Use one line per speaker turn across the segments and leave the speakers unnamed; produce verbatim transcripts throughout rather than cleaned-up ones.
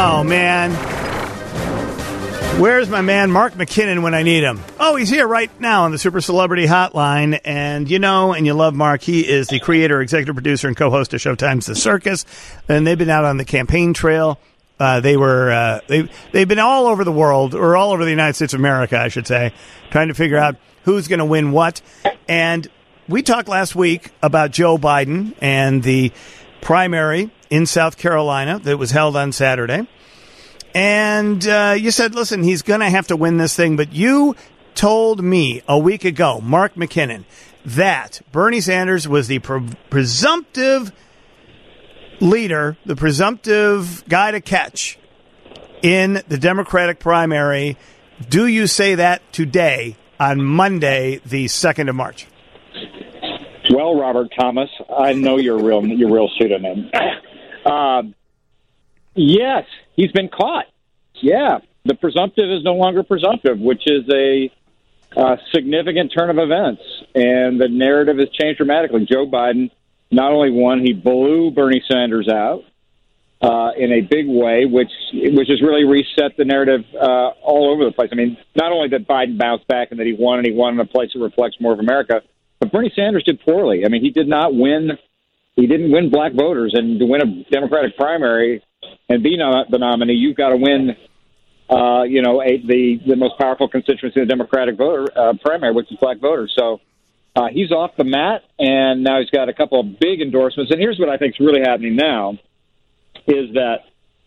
Oh, man. Where's my man Mark McKinnon when I need him? Oh, he's here right now on the Super Celebrity Hotline. And you know and you love Mark. He is the creator, executive producer, and co-host of Showtime's The Circus. And they've been out on the campaign trail. Uh, they were uh, they they've been all over the world, or all over the United States of America, I should say, trying to figure out who's going to win what. And we talked last week about Joe Biden and the primary in South Carolina that was held on Saturday. And uh, you said, listen, he's going to have to win this thing. But you told me a week ago, Mark McKinnon, that Bernie Sanders was the pre- presumptive leader, the presumptive guy to catch in the Democratic primary. Do you say that today on Monday, the second of March?
Well, Robert Thomas, I know your real your real pseudonym. Uh, yes, he's been caught. Yeah, the presumptive is no longer presumptive, which is a uh, significant turn of events, and the narrative has changed dramatically. Joe Biden not only won, he blew Bernie Sanders out uh, in a big way, which which has really reset the narrative uh, all over the place. I mean, not only did Biden bounce back and that he won, and he won in a place that reflects more of America, but Bernie Sanders did poorly. I mean, he did not win. He didn't win black voters. And to win a Democratic primary and be not the nominee, you've got to win, uh, you know, a, the, the most powerful constituency in the Democratic voter uh, primary, which is black voters. So uh, he's off the mat, and now he's got a couple of big endorsements. And here's what I think is really happening now is that,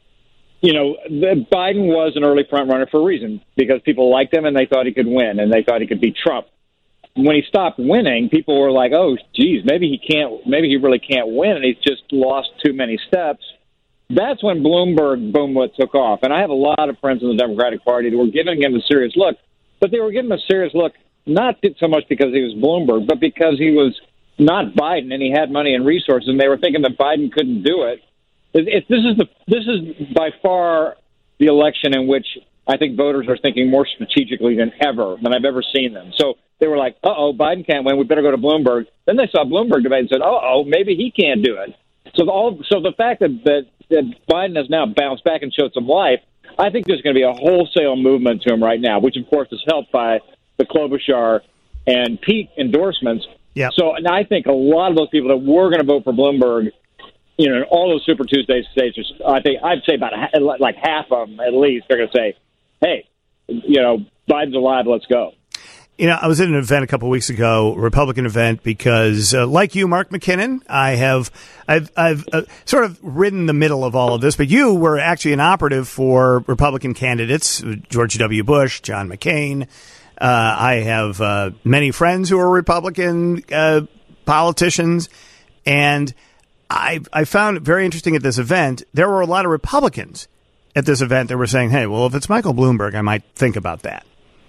you know, the, Biden was an early front runner for a reason, because people liked him and they thought he could win, and they thought he could beat Trump. When he stopped winning, people were like, oh, geez, maybe he can't, maybe he really can't win, and he's just lost too many steps. That's when Bloomberg, boom, what took off. And I have a lot of friends in the Democratic Party that were giving him a serious look, but they were giving him a serious look not so much because he was Bloomberg, but because he was not Biden and he had money and resources, and they were thinking that Biden couldn't do it. It, it, this is the this is by far the election in which I think voters are thinking more strategically than ever, than I've ever seen them. So they were like, uh-oh, Biden can't win. We better go to Bloomberg. Then they saw Bloomberg debate and said, uh-oh, maybe he can't do it. So the, all, so the fact that, that, that Biden has now bounced back and showed some life, I think there's going to be a wholesale movement to him right now, which, of course, is helped by the Klobuchar and Pete endorsements.
Yep.
So and I think a lot of those people that were going to vote for Bloomberg, you know, in all those Super Tuesday states, I think I'd say about a, like half of them at least, they're going to say, hey, you know, Biden's alive, let's go.
You know, I was at an event a couple of weeks ago, a Republican event, because uh, like you, Mark McKinnon, I have, I've, I've uh, sort of ridden the middle of all of this, but you were actually an operative for Republican candidates, George W. Bush, John McCain. Uh, I have uh, many friends who are Republican uh, politicians, and I, I found it very interesting at this event, there were a lot of Republicans at this event that were saying, hey, well, if it's Michael Bloomberg, I might think about that.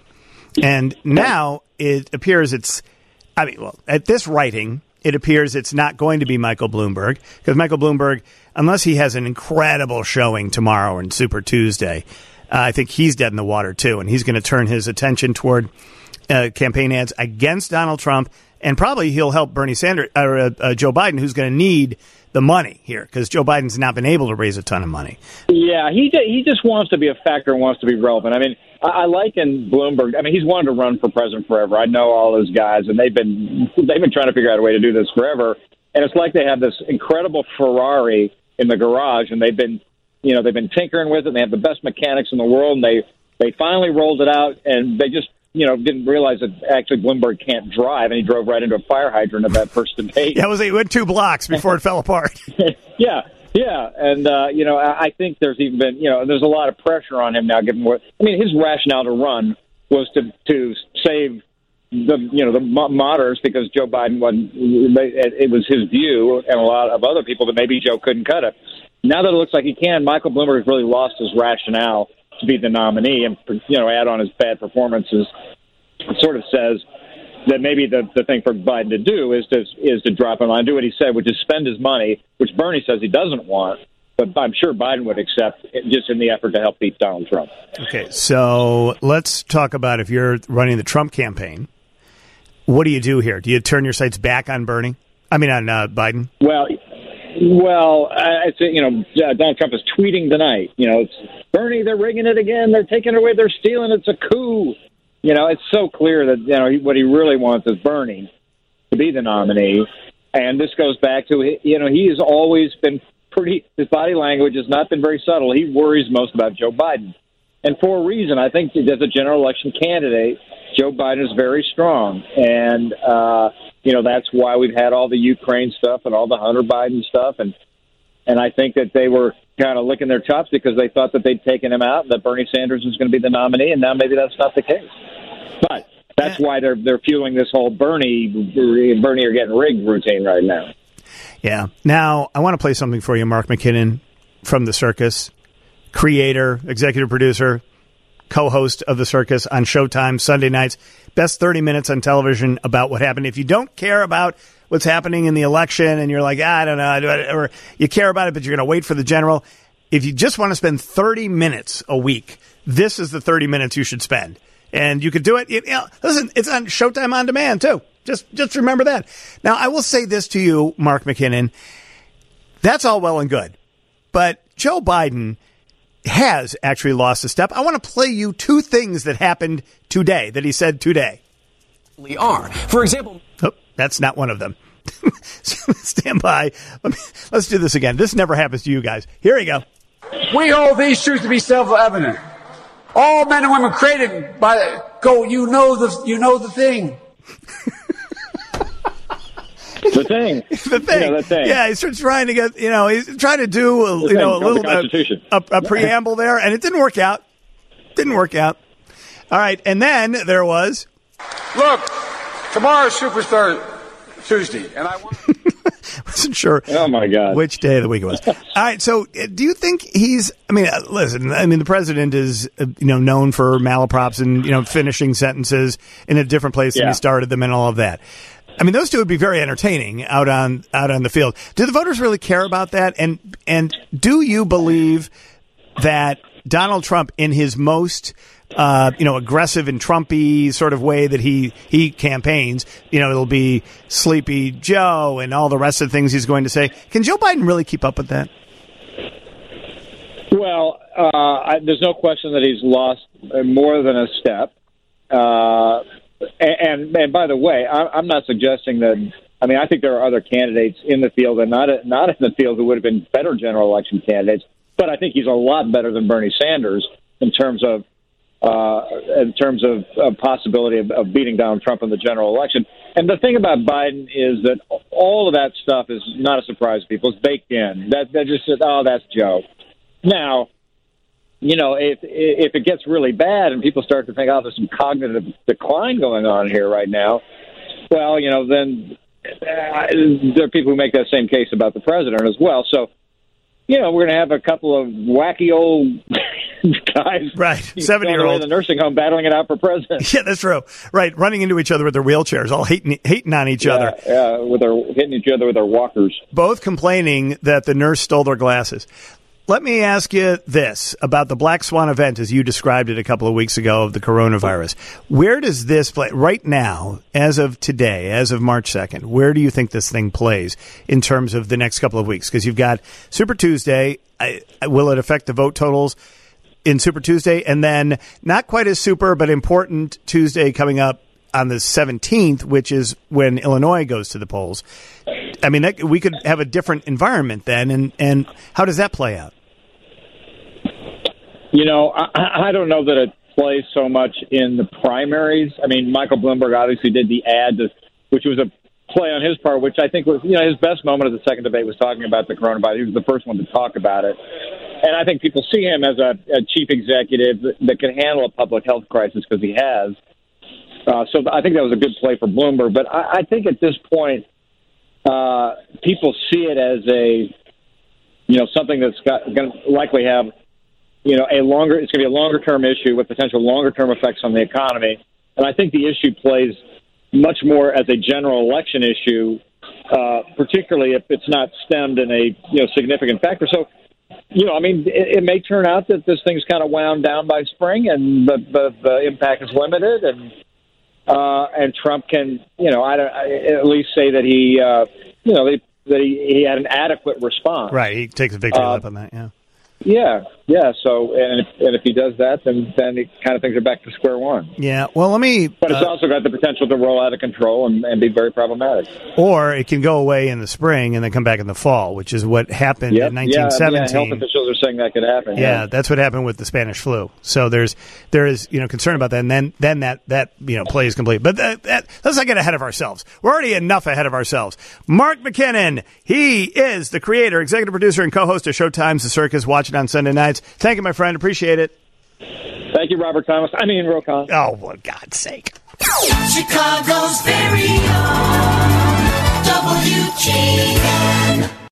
And now it appears it's, I mean, well, at this writing, it appears it's not going to be Michael Bloomberg, because Michael Bloomberg, unless he has an incredible showing tomorrow and Super Tuesday, uh, I think he's dead in the water, too. And he's going to turn his attention toward uh, campaign ads against Donald Trump. And probably he'll help Bernie Sanders or uh, uh, Joe Biden, who's going to need the money here, because Joe Biden's not been able to raise a ton of money.
Yeah, he he just wants to be a factor and wants to be relevant. I mean, I, I like in Bloomberg. I mean, he's wanted to run for president forever. I know all those guys, and they've been they've been trying to figure out a way to do this forever. And it's like they have this incredible Ferrari in the garage, and they've been, you know, they've been tinkering with it. And they have the best mechanics in the world, and they they finally rolled it out, and they just, you know, didn't realize that actually Bloomberg can't drive, and he drove right into a fire hydrant at that first debate.
Yeah, it was, it went two blocks before it fell apart.
yeah, yeah, and, uh, you know, I, I think there's even been, you know, there's a lot of pressure on him now, given what, I mean, his rationale to run was to, to save the, you know, the moderates, because Joe Biden wasn't, it was his view, and a lot of other people, that maybe Joe couldn't cut it. Now that it looks like he can, Michael Bloomberg has really lost his rationale to be the nominee, and, you know, add on his bad performances, it sort of says that maybe the, the thing for Biden to do is to is to drop in line, do what he said, which is spend his money, which Bernie says he doesn't want, but I'm sure Biden would accept it, just in the effort to help beat Donald Trump.
Okay, so let's talk about, if you're running the Trump campaign, what do you do here? Do you turn your sights back on Bernie? I mean, on uh, Biden?
Well, Well, I think, you know, Donald Trump is tweeting tonight. You know, it's Bernie, they're rigging it again. They're taking it away. They're stealing. It's a coup. You know, it's so clear that, you know, what he really wants is Bernie to be the nominee. And this goes back to, you know, he has always been pretty, his body language has not been very subtle. He worries most about Joe Biden. And for a reason, I think as a general election candidate, Joe Biden is very strong. And, uh, you know, that's why we've had all the Ukraine stuff and all the Hunter Biden stuff. And and I think that they were kind of licking their chops because they thought that they'd taken him out and that Bernie Sanders was going to be the nominee. And now maybe that's not the case. But that's why they're they're fueling this whole Bernie, Bernie are getting rigged routine right now.
Yeah. Now, I want to play something for you, Mark McKinnon from The Circus, creator, executive producer, co-host of The Circus on Showtime Sunday nights. Best thirty minutes on television about what happened. If you don't care about what's happening in the election and you're like, I don't know, or you care about it, but you're going to wait for the general, if you just want to spend thirty minutes a week, this is the thirty minutes you should spend. And you could do it. You know, listen, it's on Showtime On Demand, too. Just, just remember that. Now, I will say this to you, Mark McKinnon. That's all well and good. But Joe Biden has actually lost a step. I want to play you two things that happened today, that he said today.
We are. For example...
Oh, that's not one of them. Stand by. Let me, let's do this again. This never happens to you guys. Here we go.
We hold these truths to be self-evident. All men and women created by the, go, you know the, you know the thing.
The thing.
the thing.
You know, the thing.
Yeah, he's trying to get, you know, he's trying to do, a, you know, a little bit, a, a preamble there, and it didn't work out. Didn't work out. All right, and then there was.
Look, tomorrow's Superstar Tuesday, and I want.
Wasn't sure.
Oh my God!
Which day of the week it was. All right. So, uh, do you think he's? I mean, uh, listen. I mean, the president is, uh, you know, known for malaprops and you know finishing sentences in a different place yeah. than he started them and all of that. I mean, those two would be very entertaining out on out on the field. Do the voters really care about that? And and do you believe that Donald Trump, in his most Uh, you know, aggressive and Trumpy sort of way that he, he campaigns, you know, it'll be Sleepy Joe and all the rest of the things he's going to say. Can Joe Biden really keep up with that?
Well, uh, I, there's no question that he's lost more than a step. Uh, and, and by the way, I, I'm not suggesting that. I mean, I think there are other candidates in the field and not not in the field who would have been better general election candidates. But I think he's a lot better than Bernie Sanders in terms of. Uh, in terms of uh, possibility of, of beating Donald Trump in the general election. And the thing about Biden is that all of that stuff is not a surprise to people. It's baked in. That, that just says, oh, that's Joe. Now, you know, if if it gets really bad and people start to think, oh, there's some cognitive decline going on here right now, well, you know, then uh, there are people who make that same case about the president as well. So, you know, we're going to have a couple of wacky old guys,
right? Seventy-year-olds
in the nursing home battling it out for president.
Yeah, that's true. Right, running into each other with their wheelchairs, all hating hating on each
yeah,
other.
Yeah, with their hitting each other with their walkers.
Both complaining that the nurse stole their glasses. Let me ask you this about the Black Swan event, as you described it a couple of weeks ago, of the coronavirus. Where does this play right now, as of today, as of March second? Where do you think this thing plays in terms of the next couple of weeks? Because you've got Super Tuesday. I, will it affect the vote totals in Super Tuesday? And then not quite as super, but important Tuesday coming up on the seventeenth, which is when Illinois goes to the polls. I mean, that, we could have a different environment then. And, and how does that play out?
You know, I, I don't know that it plays so much in the primaries. I mean, Michael Bloomberg obviously did the ad, to, which was a play on his part, which I think was, you know, his best moment of the second debate was talking about the coronavirus. He was the first one to talk about it. And I think people see him as a, a chief executive that, that can handle a public health crisis because he has. Uh, so I think that was a good play for Bloomberg. But I, I think at this point, uh, people see it as a, you know, something that's got going to likely have, you know, a longer, it's going to be a longer term issue with potential longer term effects on the economy. And I think the issue plays much more as a general election issue, uh, particularly if it's not stemmed in a, you know, significant factor. So, you know, I mean, it, it may turn out that this thing's kind of wound down by spring and the, the, the impact is limited and, uh, and Trump can, you know, I don't, I, at least say that he, uh, you know, they, that he, he had an adequate response.
Right. He takes a victory
Uh,
lap on that. Yeah.
Yeah, yeah. So, and if, and if he does that, then then it kind of things are back to square one.
Yeah. Well, let me.
But it's
uh,
also got the potential to roll out of control and, and be very problematic.
Or it can go away in the spring and then come back in the fall, which is what happened
Yep.
in nineteen seventeen.
Yeah, health officials are saying that could happen.
Yeah,
Yeah,
that's what happened with the Spanish flu. So there's there is you know concern about that, and then then that that you know play is complete. But that, that let's not get ahead of ourselves. We're already enough ahead of ourselves. Mark McKinnon, he is the creator, executive producer, and co-host of Showtime's The Circus. Watch it on Sunday nights. Thank you, my friend. Appreciate it.
Thank you, Robert Thomas. I mean, Rokon.
Oh, for God's sake.
Chicago's very own W G N.